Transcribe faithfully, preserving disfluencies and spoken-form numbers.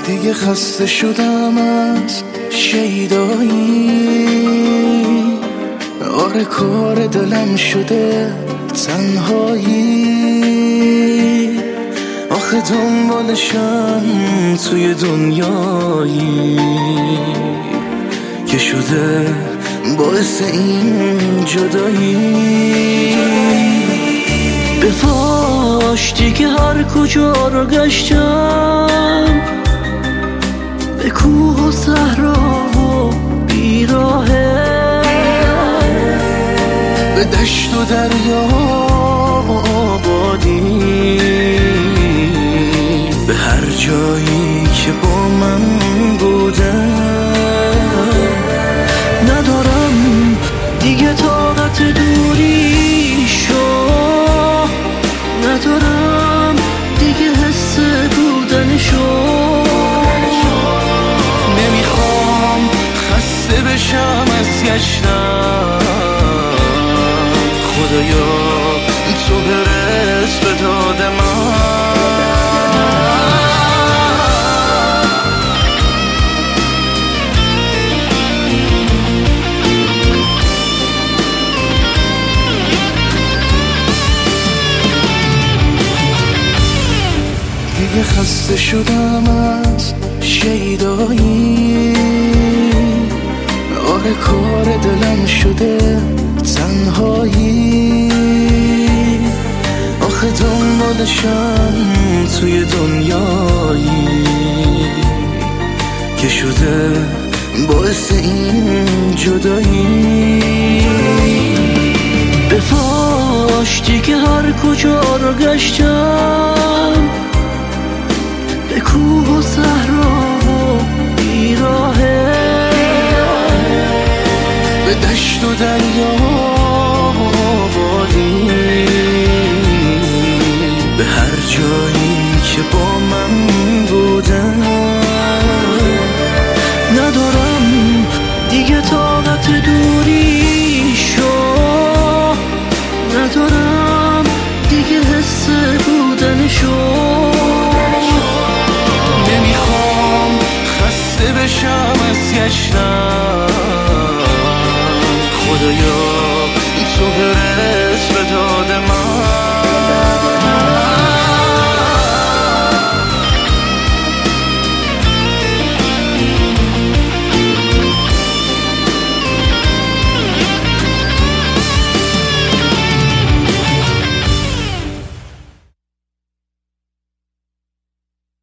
دیگه خسته شدم از شیدایی، آره کار دلم شده تنهایی. آخه دنبالشم توی دنیایی که شده باعث این جدایی. به فاش دیگه هر کجا رو گشتم، به کوه و صحرا و بیراهه، به دشت و دریا و آبادی، به هر جایی که با من بوده. ندارم دیگه طاقت دوری شو، ندارم دیگه حس بودنشو. نمیخوام خسته بشم از گشتن، خدایا تو برس به داد من. دیگه خسته شدم از شیدایی، آره کار دلم شده تنهایی. آخه دنبالشم توی دنیایی که شده باعث این جدایی. به فاش دیگه هر کجا رو گشتم، به کوه و صحرا و بیراهه، به دشت و دریا و آبادی، به هر جایی که با من بودن. ندارم دیگه طاقت دوری شو، ندارم دیگه حس بودنشو. نمیخوام خسته بشم از گشتن،